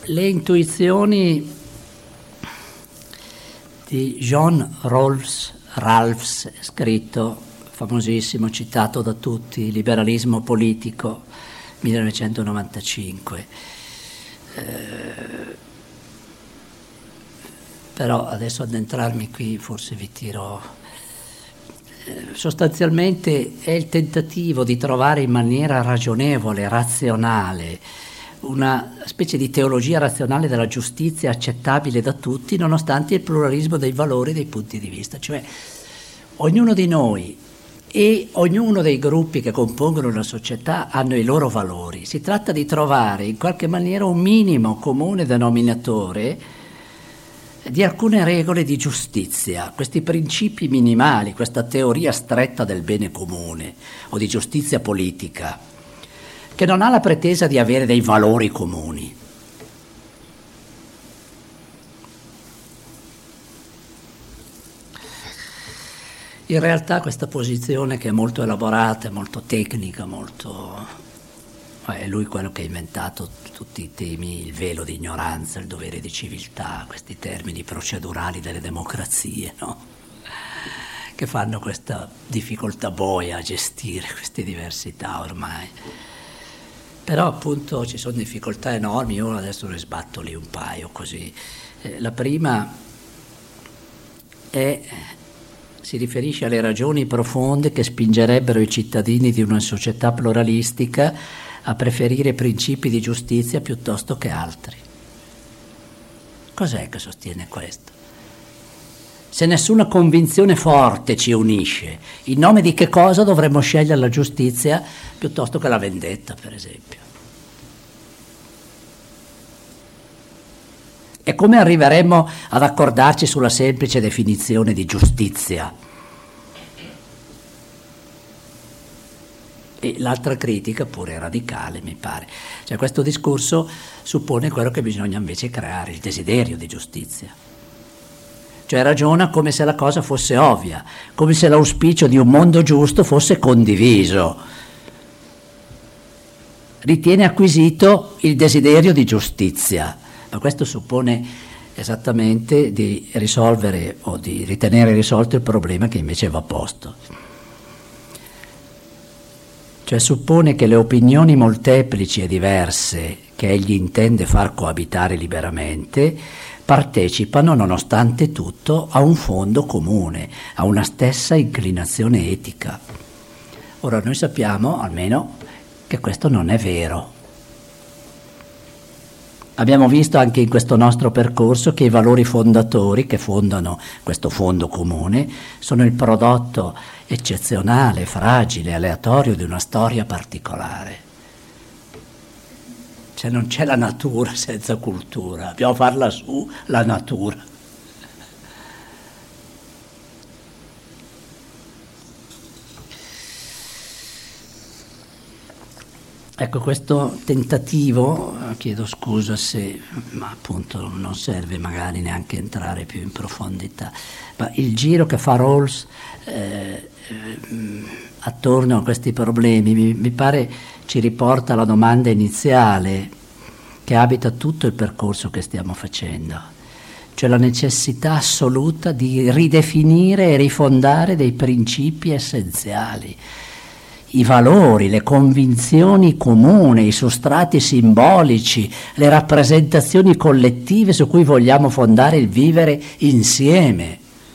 Le intuizioni di John Rawls, scritto, famosissimo, citato da tutti, Liberalismo politico, 1995. Però adesso addentrarmi qui forse vi tiro. Sostanzialmente è il tentativo di trovare in maniera ragionevole, razionale, una specie di teologia razionale della giustizia accettabile da tutti, nonostante il pluralismo dei valori e dei punti di vista. Cioè, ognuno di noi e ognuno dei gruppi che compongono una società hanno i loro valori. Si tratta di trovare in qualche maniera un minimo comune denominatore di alcune regole di giustizia, questi principi minimali, questa teoria stretta del bene comune o di giustizia politica, che non ha la pretesa di avere dei valori comuni. In realtà questa posizione, che è molto elaborata, è molto tecnica, è lui quello che ha inventato tutti i temi, il velo di ignoranza, il dovere di civiltà, questi termini procedurali delle democrazie, no? Che fanno questa difficoltà boia a gestire queste diversità ormai. Però appunto ci sono difficoltà enormi, io adesso ne sbatto lì un paio così. La prima si riferisce alle ragioni profonde che spingerebbero i cittadini di una società pluralistica a preferire principi di giustizia piuttosto che altri. Cos'è che sostiene questo? Se nessuna convinzione forte ci unisce, in nome di che cosa dovremmo scegliere la giustizia piuttosto che la vendetta, per esempio? E come arriveremmo ad accordarci sulla semplice definizione di giustizia? E l'altra critica, pure radicale, mi pare. Cioè, questo discorso suppone quello che bisogna invece creare, il desiderio di giustizia. Cioè ragiona come se la cosa fosse ovvia, come se l'auspicio di un mondo giusto fosse condiviso. Ritiene acquisito il desiderio di giustizia, ma questo suppone esattamente di risolvere o di ritenere risolto il problema che invece va posto. Cioè suppone che le opinioni molteplici e diverse che egli intende far coabitare liberamente partecipano nonostante tutto a un fondo comune, a una stessa inclinazione etica. Ora noi sappiamo almeno che questo non è vero. Abbiamo visto anche in questo nostro percorso che i valori fondatori che fondano questo fondo comune sono il prodotto eccezionale, fragile, aleatorio di una storia particolare. Cioè non c'è la natura senza cultura, dobbiamo farla su la natura. Ecco, questo tentativo, chiedo scusa se, ma appunto non serve magari neanche entrare più in profondità, ma il giro che fa Rawls attorno a questi problemi mi pare ci riporta alla domanda iniziale che abita tutto il percorso che stiamo facendo, cioè la necessità assoluta di ridefinire e rifondare dei principi essenziali, i valori, le convinzioni comuni, i sostrati simbolici, le rappresentazioni collettive su cui vogliamo fondare il vivere insieme.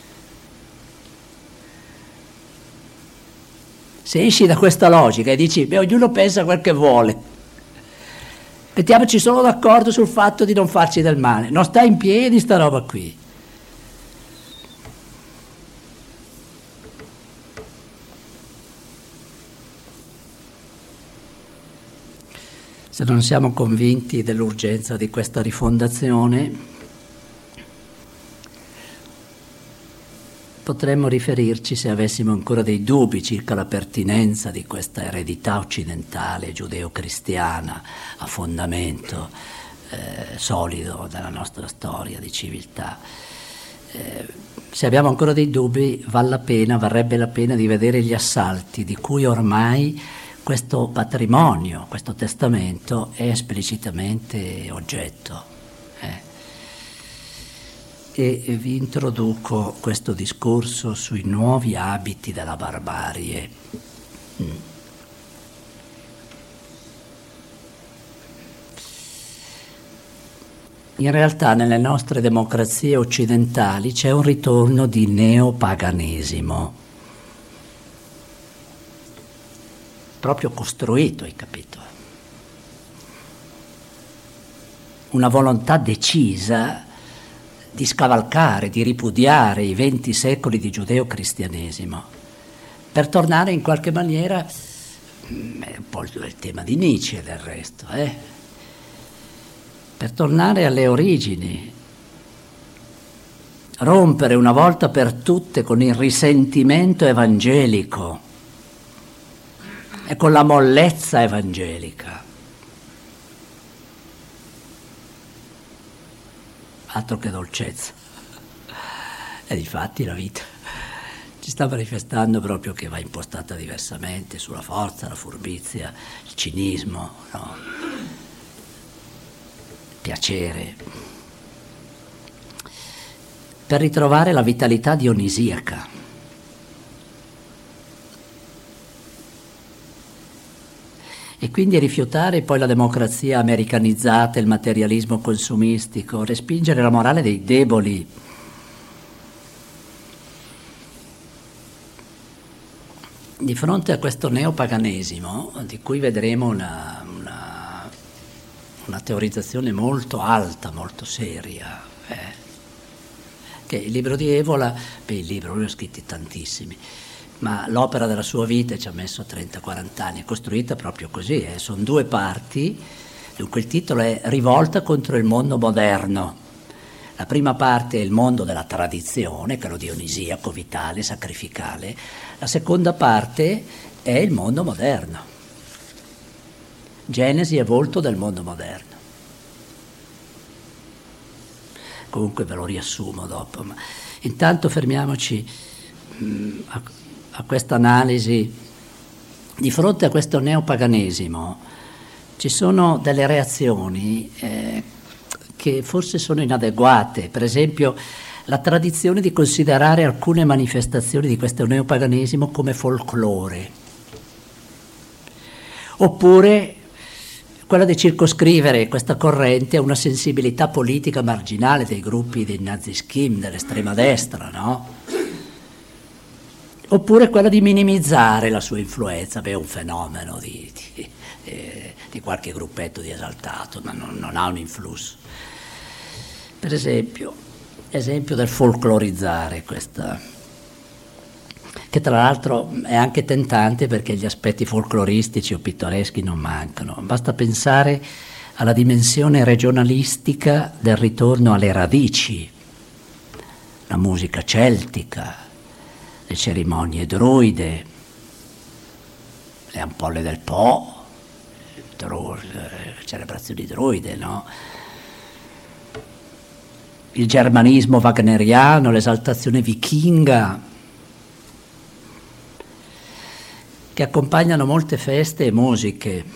Se esci da questa logica e dici, ognuno pensa quel che vuole, mettiamoci solo d'accordo sul fatto di non farci del male, non sta in piedi sta roba qui. Se non siamo convinti dell'urgenza di questa rifondazione, potremmo riferirci, se avessimo ancora dei dubbi circa la pertinenza di questa eredità occidentale giudeo-cristiana a fondamento solido della nostra storia di civiltà. Se abbiamo ancora dei dubbi, varrebbe la pena di vedere gli assalti di cui ormai questo patrimonio, questo testamento è esplicitamente oggetto. E vi introduco questo discorso sui nuovi abiti della barbarie. In realtà nelle nostre democrazie occidentali c'è un ritorno di neopaganesimo, proprio costruito, hai capito? Una volontà decisa di scavalcare, di ripudiare i 20 secoli di giudeo-cristianesimo, per tornare in qualche maniera, è un po' il tema di Nietzsche del resto, per tornare alle origini, rompere una volta per tutte con il risentimento evangelico e con la mollezza evangelica. Altro che dolcezza. E difatti la vita ci sta manifestando proprio che va impostata diversamente, sulla forza, la furbizia, il cinismo, no? Il piacere, per ritrovare la vitalità dionisiaca. E quindi rifiutare poi la democrazia americanizzata, il materialismo consumistico, respingere la morale dei deboli. Di fronte a questo neopaganesimo, di cui vedremo una teorizzazione molto alta, molto seria, che il libro di Evola, il libro, lui ha scritti tantissimi, ma l'opera della sua vita ci ha messo 30-40 anni, è costruita proprio così, sono 2 parti, dunque il titolo è Rivolta contro il mondo moderno. La prima parte è il mondo della tradizione, quello dionisiaco, vitale, sacrificale, la seconda parte è il mondo moderno, genesi e volto del mondo moderno. Comunque ve lo riassumo dopo, ma intanto fermiamoci a questa analisi. Di fronte a questo neopaganesimo ci sono delle reazioni che forse sono inadeguate, per esempio la tradizione di considerare alcune manifestazioni di questo neopaganesimo come folklore, oppure quella di circoscrivere questa corrente a una sensibilità politica marginale dei gruppi dei Nazischim, dell'estrema destra, no? Oppure quella di minimizzare la sua influenza, è un fenomeno di qualche gruppetto di esaltato, ma non ha un influsso. Per esempio del folclorizzare questa, che tra l'altro è anche tentante perché gli aspetti folcloristici o pittoreschi non mancano. Basta pensare alla dimensione regionalistica del ritorno alle radici, la musica celtica, le cerimonie druide, le ampolle del Po, le celebrazioni druide, no? Il germanismo wagneriano, l'esaltazione vichinga, che accompagnano molte feste e musiche.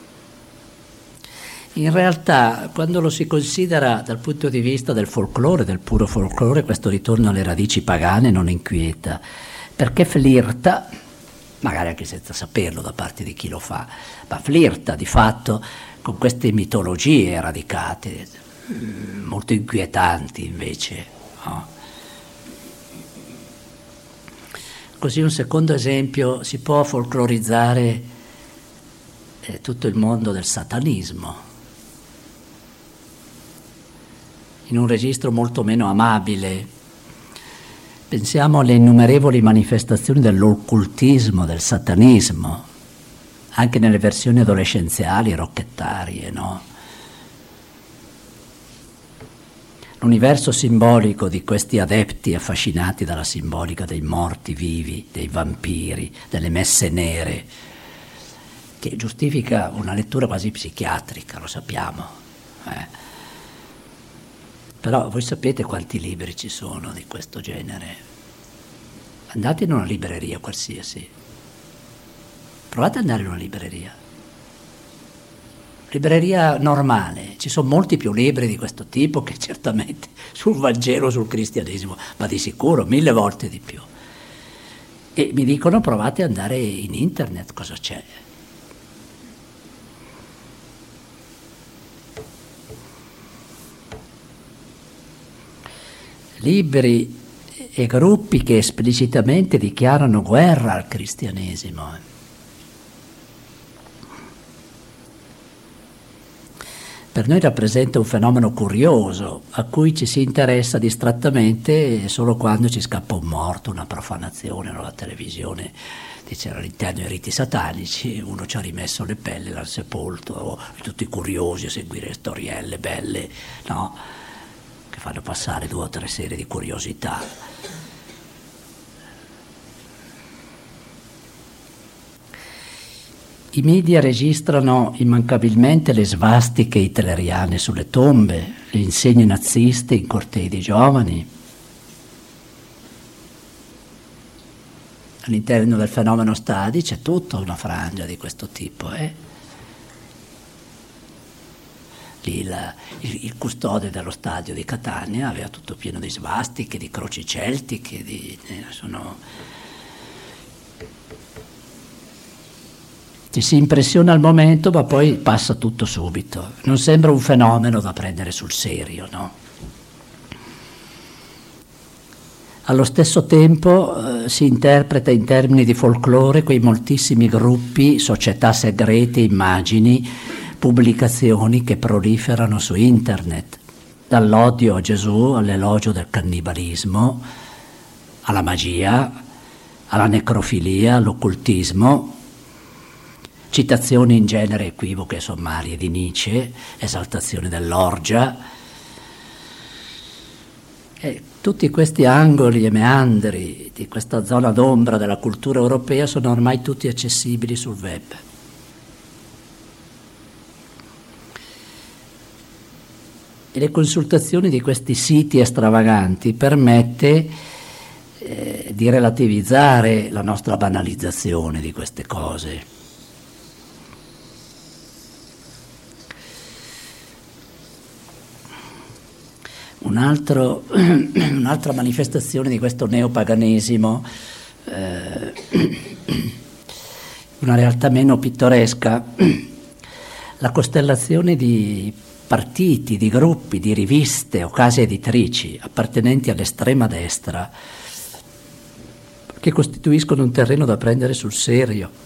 In realtà, quando lo si considera dal punto di vista del folklore, del puro folklore, questo ritorno alle radici pagane non inquieta, perché flirta, magari anche senza saperlo da parte di chi lo fa, ma flirta di fatto con queste mitologie radicate, molto inquietanti invece, no? Così un secondo esempio, si può folclorizzare tutto il mondo del satanismo, in un registro molto meno amabile. Pensiamo alle innumerevoli manifestazioni dell'occultismo, del satanismo, anche nelle versioni adolescenziali, rocchettarie, no? L'universo simbolico di questi adepti affascinati dalla simbolica dei morti vivi, dei vampiri, delle messe nere, che giustifica una lettura quasi psichiatrica, lo sappiamo. Però voi sapete quanti libri ci sono di questo genere. Andate in una libreria qualsiasi. Provate ad andare in una libreria. libreria normale, ci sono molti più libri di questo tipo che certamente sul Vangelo, sul cristianesimo, ma di sicuro 1000 volte di più. E mi dicono provate ad andare in internet, cosa c'è? Libri e gruppi che esplicitamente dichiarano guerra al cristianesimo. Per noi rappresenta un fenomeno curioso, a cui ci si interessa distrattamente solo quando ci scappa un morto, una profanazione, no? La televisione dice all'interno dei riti satanici, uno ci ha rimesso le pelle, l'ha sepolto, tutti curiosi a seguire storielle belle, no? Che fanno passare 2 o 3 serie di curiosità. I media registrano immancabilmente le svastiche hitleriane sulle tombe, le insegne naziste in cortei dei giovani. All'interno del fenomeno stadi c'è tutta una frangia di questo tipo. Lì il custode dello stadio di Catania aveva tutto pieno di svastiche, di croci celtiche, ci si impressiona al momento, ma poi passa tutto subito. Non sembra un fenomeno da prendere sul serio, no? Allo stesso tempo si interpreta in termini di folklore quei moltissimi gruppi, società segrete, immagini, pubblicazioni che proliferano su internet, dall'odio a Gesù all'elogio del cannibalismo, alla magia, alla necrofilia, all'occultismo, citazioni in genere equivoche e sommarie di Nietzsche, esaltazione dell'orgia. E tutti questi angoli e meandri di questa zona d'ombra della cultura europea sono ormai tutti accessibili sul web. E le consultazioni di questi siti stravaganti permette di relativizzare la nostra banalizzazione di queste cose. Un'altra manifestazione di questo neopaganesimo, una realtà meno pittoresca, la costellazione di partiti, di gruppi, di riviste o case editrici appartenenti all'estrema destra che costituiscono un terreno da prendere sul serio.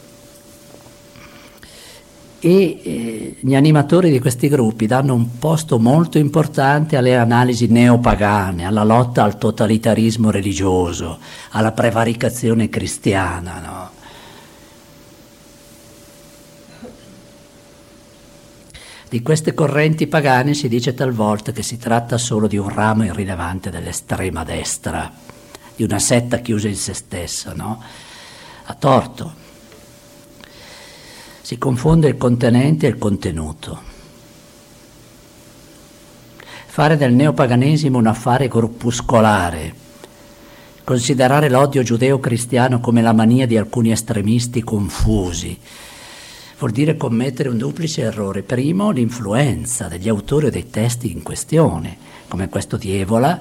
E gli animatori di questi gruppi danno un posto molto importante alle analisi neopagane, alla lotta al totalitarismo religioso, alla prevaricazione cristiana, no? Di queste correnti pagane si dice talvolta che si tratta solo di un ramo irrilevante dell'estrema destra, di una setta chiusa in se stessa, no? A torto. Si confonde il contenente e il contenuto. Fare del neopaganesimo un affare gruppuscolare, considerare l'odio giudeo-cristiano come la mania di alcuni estremisti confusi, vuol dire commettere un duplice errore. Primo, l'influenza degli autori dei testi in questione, come questo di Evola,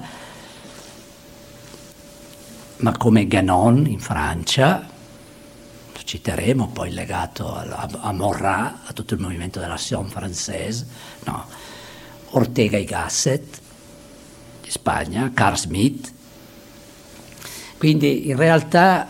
ma come Guénon in Francia, citeremo, poi legato a Maurras, a tutto il movimento dell'Action française, no? Ortega y Gasset di Spagna, Carl Smith. Quindi in realtà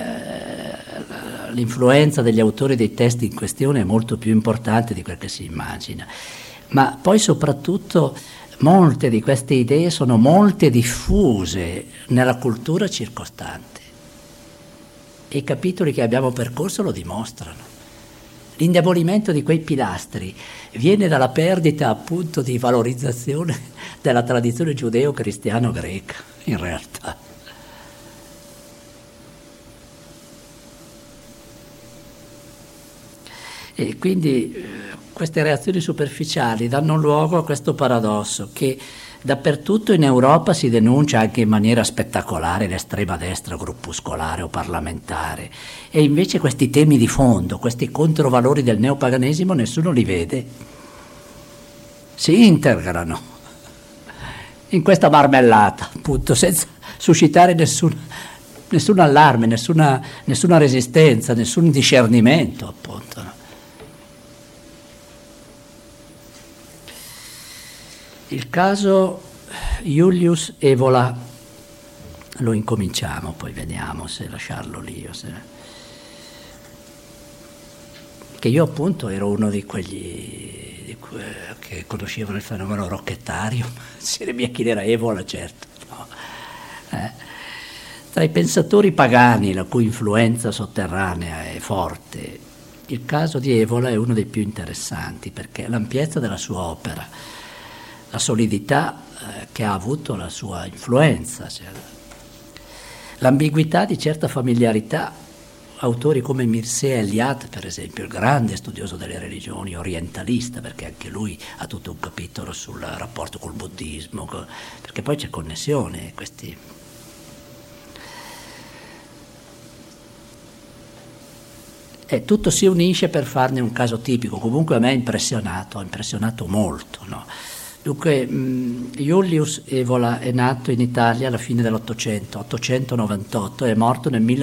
l'influenza degli autori dei testi in questione è molto più importante di quel che si immagina, ma poi soprattutto molte di queste idee sono molte diffuse nella cultura circostante. E i capitoli che abbiamo percorso lo dimostrano. L'indebolimento di quei pilastri viene dalla perdita appunto di valorizzazione della tradizione giudeo-cristiano-greca, in realtà. E quindi queste reazioni superficiali danno luogo a questo paradosso che dappertutto in Europa si denuncia anche in maniera spettacolare l'estrema destra gruppuscolare o parlamentare, e invece questi temi di fondo, questi controvalori del neopaganesimo nessuno li vede. si integrano in questa marmellata, appunto, senza suscitare nessun allarme, nessuna resistenza, nessun discernimento, appunto. No? Il caso Julius Evola lo incominciamo, poi vediamo se lasciarlo lì o se... che io appunto ero uno di quelli che conoscevano il fenomeno rocchettario, se ne mia chi era Evola, certo. No. Tra i pensatori pagani, la cui influenza sotterranea è forte, il caso di Evola è uno dei più interessanti, perché l'ampiezza della sua opera, la solidità che ha avuto la sua influenza, cioè, l'ambiguità di certa familiarità. Autori come Mircea Eliade, per esempio, il grande studioso delle religioni, orientalista, perché anche lui ha tutto un capitolo sul rapporto col buddismo, perché poi c'è connessione, questi... E tutto si unisce per farne un caso tipico. Comunque a me ha impressionato molto, no? Dunque, Julius Evola è nato in Italia alla fine dell'Ottocento, 898, e è morto nel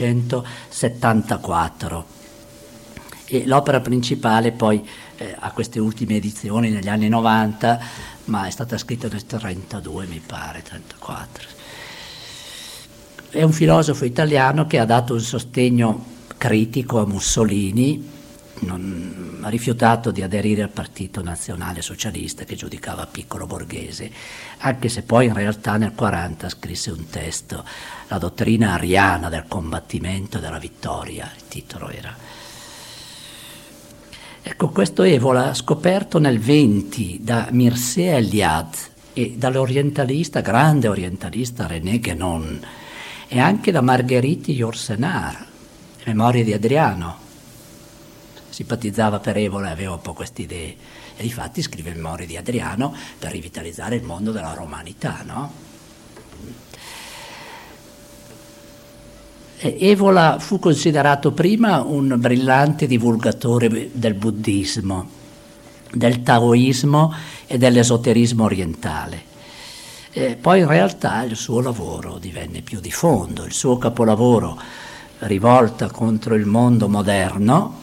1974. E l'opera principale poi ha queste ultime edizioni negli anni 90, ma è stata scritta nel 32, mi pare, 34. È un filosofo italiano che ha dato un sostegno critico a Mussolini, ha rifiutato di aderire al Partito Nazionale Socialista che giudicava piccolo borghese, anche se poi in realtà nel 1940 scrisse un testo, La dottrina ariana del combattimento e della vittoria, il titolo era. Ecco, questo Evola, scoperto nel 20 da Mircea Eliade e dall'orientalista, grande orientalista René Guénon, e anche da Marguerite Yourcenar, Le Memorie di Adriano. Simpatizzava per Evola e aveva un po' queste idee, e difatti scrive Memorie di Adriano per rivitalizzare il mondo della romanità, no? Evola fu considerato prima un brillante divulgatore del buddismo, del taoismo e dell'esoterismo orientale. Poi in realtà il suo lavoro divenne più di fondo, il suo capolavoro, Rivolta contro il mondo moderno,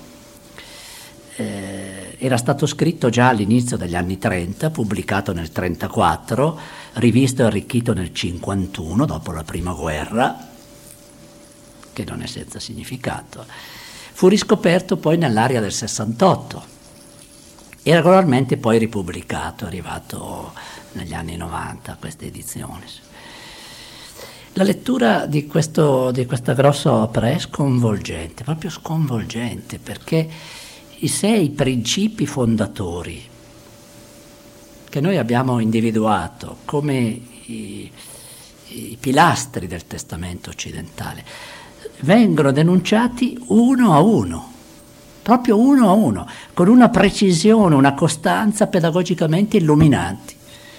era stato scritto già all'inizio degli anni 30, pubblicato nel 34, rivisto e arricchito nel 51, dopo la prima guerra, che non è senza significato. Fu riscoperto poi nell'area del 68 e regolarmente poi ripubblicato, è arrivato negli anni 90 queste edizioni. La lettura di questa grossa opera è sconvolgente, proprio sconvolgente, perché i 6 principi fondatori che noi abbiamo individuato come i pilastri del testamento occidentale vengono denunciati uno a uno, proprio uno a uno, con una precisione, una costanza pedagogicamente illuminanti.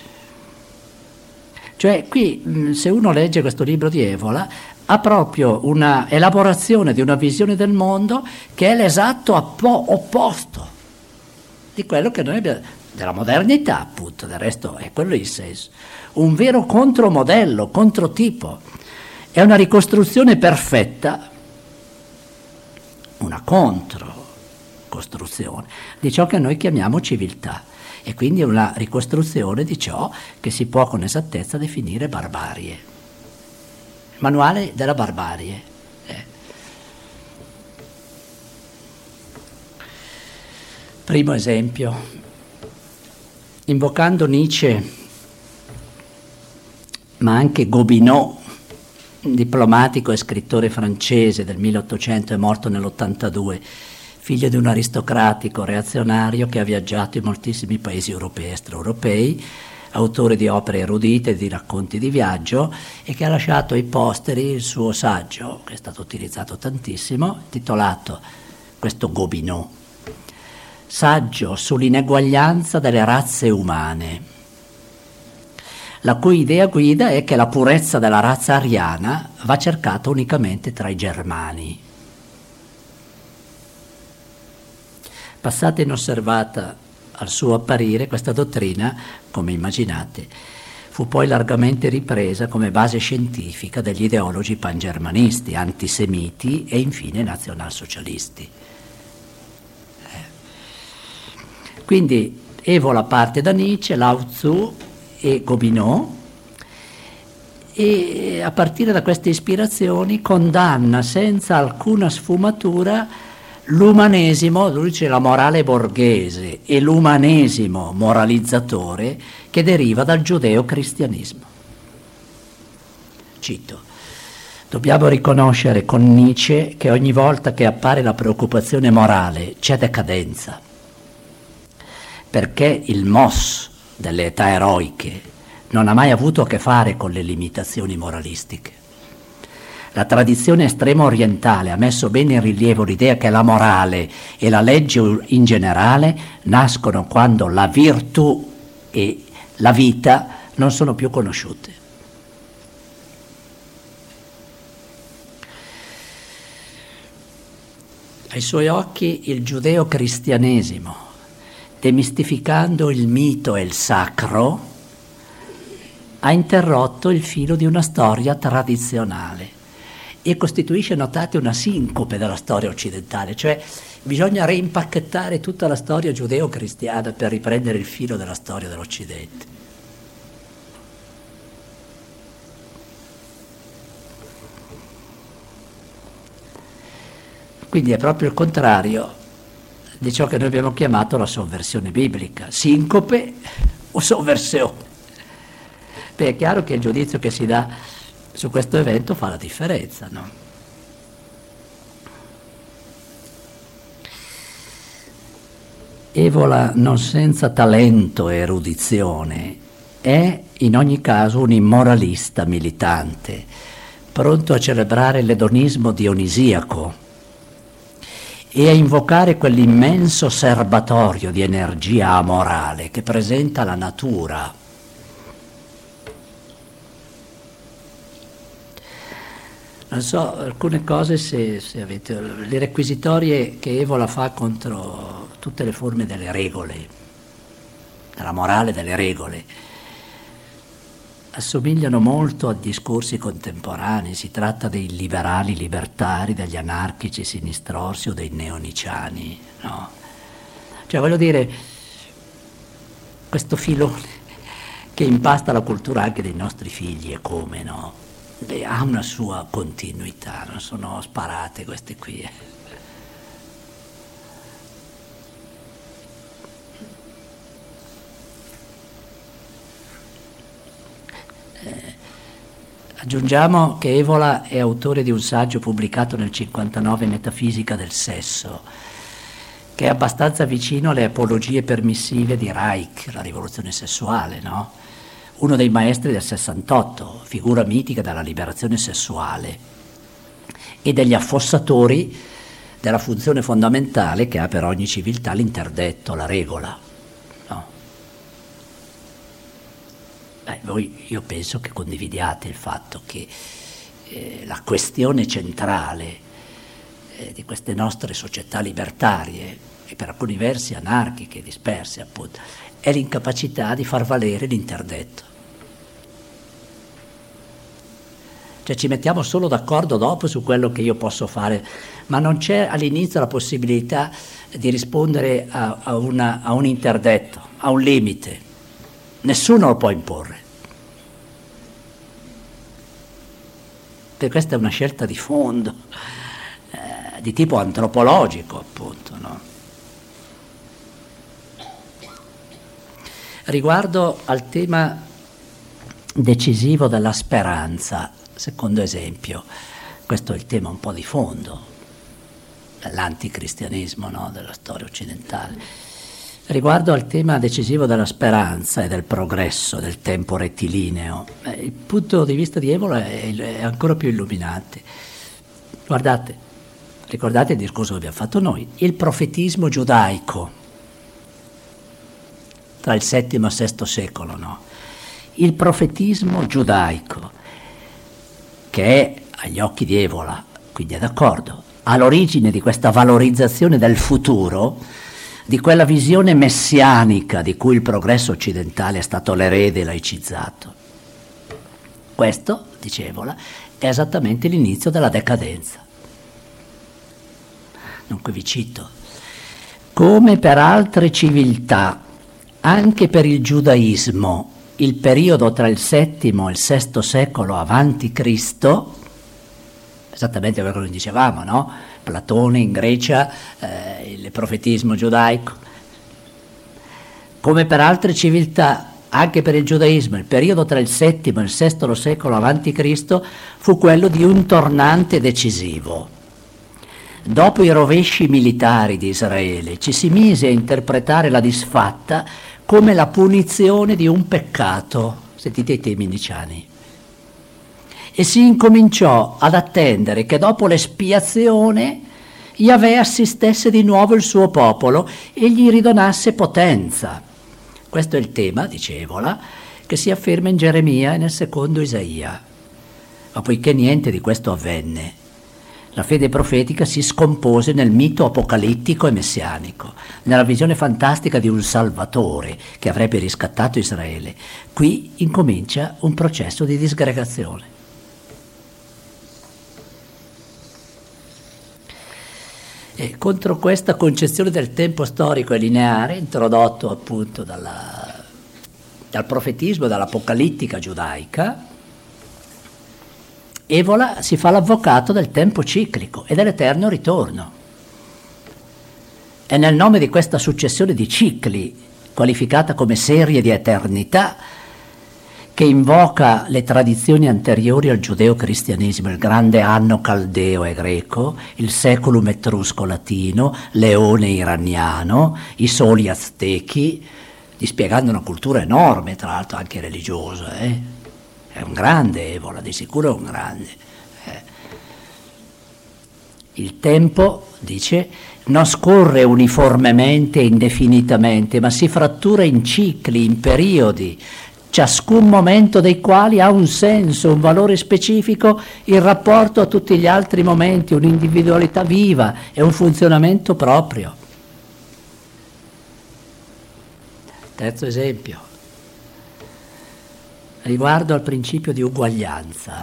Cioè qui, se uno legge questo libro di Evola, ha proprio una elaborazione di una visione del mondo che è l'esatto opposto di quello che noi abbiamo, della modernità appunto, del resto è quello il senso. Un vero contromodello, controtipo, è una ricostruzione perfetta, una controcostruzione di ciò che noi chiamiamo civiltà. E quindi una ricostruzione di ciò che si può con esattezza definire barbarie. Il manuale della barbarie. Primo esempio. Invocando Nietzsche, ma anche Gobineau, diplomatico e scrittore francese del 1800, è morto nell'82, figlio di un aristocratico reazionario che ha viaggiato in moltissimi paesi europei e extraeuropei, autore di opere erudite e di racconti di viaggio, e che ha lasciato ai posteri il suo saggio, che è stato utilizzato tantissimo, titolato, questo Gobineau, Saggio sull'ineguaglianza delle razze umane, la cui idea guida è che la purezza della razza ariana va cercata unicamente tra i germani. Passata inosservata al suo apparire questa dottrina, come immaginate, fu poi largamente ripresa come base scientifica degli ideologi pangermanisti, antisemiti e infine nazionalsocialisti. Quindi Evola parte da Nietzsche, Lao Tzu e Gobineau, e a partire da queste ispirazioni condanna senza alcuna sfumatura l'umanesimo, lui dice la morale borghese, e l'umanesimo moralizzatore che deriva dal giudeo-cristianismo. Cito: dobbiamo riconoscere con Nietzsche che ogni volta che appare la preoccupazione morale c'è decadenza, perché il mos delle età eroiche non ha mai avuto a che fare con le limitazioni moralistiche. La tradizione estrema orientale ha messo bene in rilievo l'idea che la morale e la legge in generale nascono quando la virtù e la vita non sono più conosciute. Ai suoi occhi il giudeo-cristianesimo, demistificando il mito e il sacro, ha interrotto il filo di una storia tradizionale e costituisce, notate, una sincope della storia occidentale, cioè bisogna reimpacchettare tutta la storia giudeo-cristiana per riprendere il filo della storia dell'Occidente. Quindi è proprio il contrario di ciò che noi abbiamo chiamato la sovversione biblica, sincope o sovversione. Beh, è chiaro che il giudizio che si dà su questo evento fa la differenza, no? Evola, non senza talento e erudizione, è in ogni caso un immoralista militante, pronto a celebrare l'edonismo dionisiaco e a invocare quell'immenso serbatorio di energia amorale che presenta la natura. Non so, alcune cose se avete, le requisitorie che Evola fa contro tutte le forme delle regole, della morale delle regole, assomigliano molto a discorsi contemporanei. Si tratta dei liberali libertari, degli anarchici sinistrorsi o dei neoniciani, no? Cioè, voglio dire, questo filone che impasta la cultura anche dei nostri figli, e come, no? Ha una sua continuità, non sono sparate queste qui. Aggiungiamo che Evola è autore di un saggio pubblicato nel 1959, Metafisica del sesso, che è abbastanza vicino alle apologie permissive di Reich, la rivoluzione sessuale, no? Uno dei maestri del 68, figura mitica della liberazione sessuale e degli affossatori della funzione fondamentale che ha per ogni civiltà l'interdetto, la regola, no? Voi, io penso che condividiate il fatto che la questione centrale di queste nostre società libertarie e per alcuni versi anarchiche, disperse appunto, è l'incapacità di far valere l'interdetto. Cioè ci mettiamo solo d'accordo dopo su quello che io posso fare, ma non c'è all'inizio la possibilità di rispondere a un interdetto, a un limite. Nessuno lo può imporre. Perché questa è una scelta di fondo, di tipo antropologico, appunto, no? Riguardo al tema decisivo della speranza, secondo esempio, questo è il tema un po' di fondo dell'anticristianismo, no? Della storia occidentale. Riguardo al tema decisivo della speranza e del progresso del tempo rettilineo, il punto di vista di Evola è ancora più illuminante. Guardate, ricordate il discorso che abbiamo fatto noi, il profetismo giudaico tra il VII e il VI secolo, no? Il profetismo giudaico, che è agli occhi di Evola, quindi è d'accordo, all'origine di questa valorizzazione del futuro, di quella visione messianica di cui il progresso occidentale è stato l'erede laicizzato. Questo, dice Evola, è esattamente l'inizio della decadenza. Dunque vi cito: come per altre civiltà, anche per il giudaismo, il periodo tra il VII e il VI secolo avanti Cristo, esattamente quello che dicevamo, no? Platone in Grecia, il profetismo giudaico. Come per altre civiltà, anche per il giudaismo, il periodo tra il VII e il VI secolo avanti Cristo fu quello di un tornante decisivo. Dopo i rovesci militari di Israele ci si mise a interpretare la disfatta come la punizione di un peccato. Sentite i temi nicciani. E si incominciò ad attendere che dopo l'espiazione Yahweh assistesse di nuovo il suo popolo e gli ridonasse potenza. Questo è il tema, dice Evola, che si afferma in Geremia e nel secondo Isaia. Ma poiché niente di questo avvenne, la fede profetica si scompose nel mito apocalittico e messianico, nella visione fantastica di un Salvatore che avrebbe riscattato Israele. Qui incomincia un processo di disgregazione. E contro questa concezione del tempo storico e lineare, introdotto appunto dal profetismo, dall'apocalittica giudaica, Evola si fa l'avvocato del tempo ciclico e dell'eterno ritorno. È nel nome di questa successione di cicli, qualificata come serie di eternità, che invoca le tradizioni anteriori al giudeo-cristianesimo, il grande anno caldeo e greco, il seculum etrusco-latino, l'eone iraniano, i soli aztechi, dispiegando una cultura enorme, tra l'altro anche religiosa. È un grande Evola, di sicuro è un grande. Il tempo, dice, non scorre uniformemente e indefinitamente, ma si frattura in cicli, in periodi, ciascun momento dei quali ha un senso, un valore specifico in rapporto a tutti gli altri momenti, un'individualità viva e un funzionamento proprio. Terzo esempio, riguardo al principio di uguaglianza.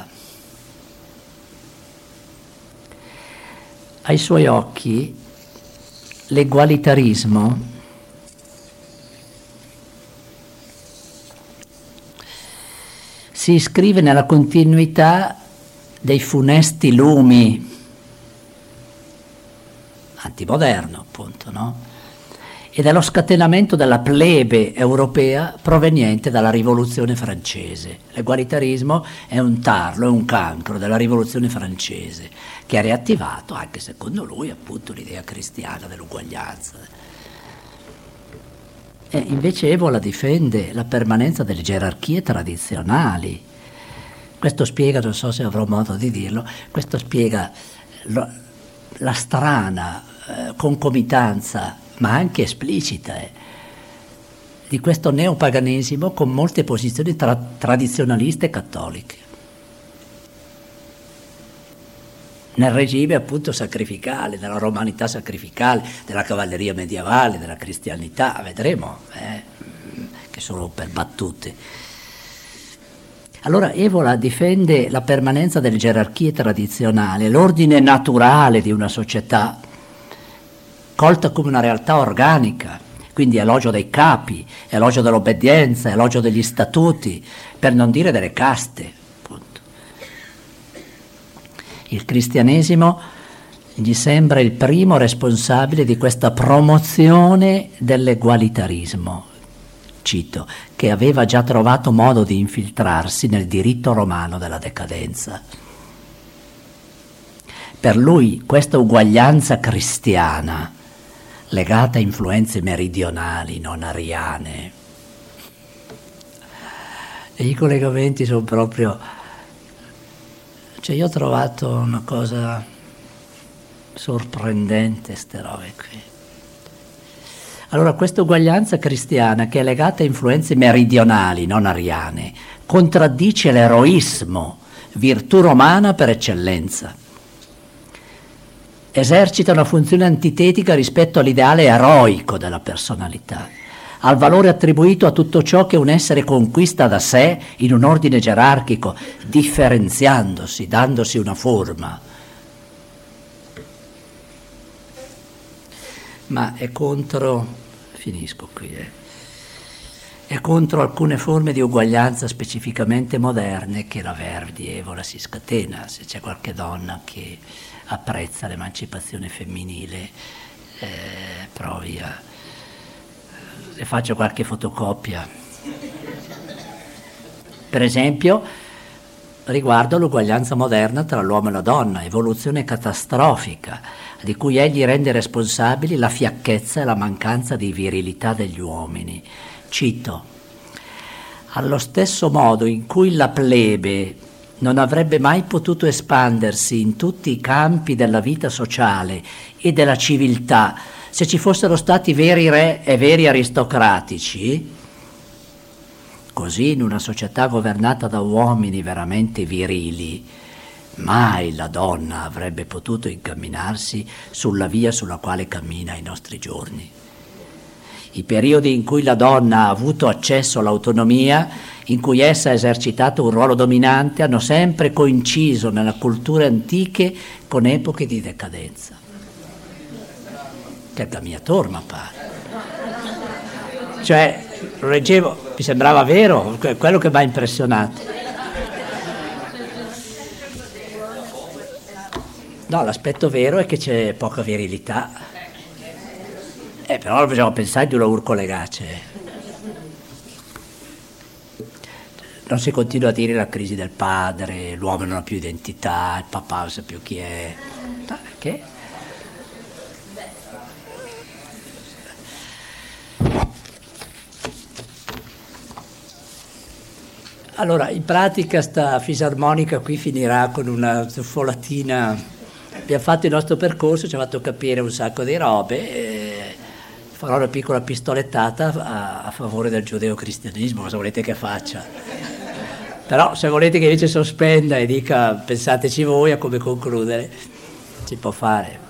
Ai suoi occhi l'egualitarismo si iscrive nella continuità dei funesti lumi antimoderno, appunto, no? E dello scatenamento della plebe europea proveniente dalla rivoluzione francese. L'egualitarismo è un tarlo, è un cancro della rivoluzione francese, che ha riattivato, anche secondo lui, appunto l'idea cristiana dell'uguaglianza. E invece Evola difende la permanenza delle gerarchie tradizionali. Questo spiega, non so se avrò modo di dirlo, questo spiega la strana concomitanza, ma anche esplicita, di questo neopaganesimo con molte posizioni tradizionaliste cattoliche. Nel regime appunto sacrificale, della romanità sacrificale, della cavalleria medievale, della cristianità, vedremo, che sono per battute. Allora Evola difende la permanenza delle gerarchie tradizionali, l'ordine naturale di una società, colta come una realtà organica, quindi elogio dei capi, elogio dell'obbedienza, elogio degli statuti, per non dire delle caste. Il cristianesimo gli sembra il primo responsabile di questa promozione dell'egualitarismo, cito, che aveva già trovato modo di infiltrarsi nel diritto romano della decadenza. Per lui questa uguaglianza cristiana, legata a influenze meridionali, non ariane, e i collegamenti sono proprio... Cioè io ho trovato una cosa sorprendente, ste robe qui. Allora questa uguaglianza cristiana, che è legata a influenze meridionali, non ariane, contraddice l'eroismo, virtù romana per eccellenza. esercita una funzione antitetica rispetto all'ideale eroico della personalità, al valore attribuito a tutto ciò che un essere conquista da sé in un ordine gerarchico, differenziandosi, dandosi una forma. Ma è contro, finisco qui, è contro alcune forme di uguaglianza specificamente moderne che la Verdi Evola si scatena. Se c'è qualche donna che apprezza l'emancipazione femminile, provi a... le faccio qualche fotocopia. Per esempio, riguardo l'uguaglianza moderna tra l'uomo e la donna, evoluzione catastrofica, di cui egli rende responsabili la fiacchezza e la mancanza di virilità degli uomini. Cito: allo stesso modo in cui la plebe non avrebbe mai potuto espandersi in tutti i campi della vita sociale e della civiltà se ci fossero stati veri re e veri aristocratici, così in una società governata da uomini veramente virili, mai la donna avrebbe potuto incamminarsi sulla via sulla quale cammina ai nostri giorni. I periodi in cui la donna ha avuto accesso all'autonomia, in cui essa ha esercitato un ruolo dominante, hanno sempre coinciso nelle culture antiche con epoche di decadenza. Che camminator, ma pare. Cioè, lo leggevo, mi sembrava vero, quello che mi ha impressionato. No, l'aspetto vero è che c'è poca virilità. Però bisogna pensare di una urcolegace. Non si continua a dire la crisi del padre, l'uomo non ha più identità, il papà non sa più chi è. Perché? Allora, in pratica sta fisarmonica qui finirà con una zuffolatina. Abbiamo fatto il nostro percorso, ci ha fatto capire un sacco di robe. Farò una piccola pistolettata a favore del giudeo-cristianismo, cosa volete che faccia? Però se volete che invece sospenda e dica pensateci voi a come concludere, si può fare.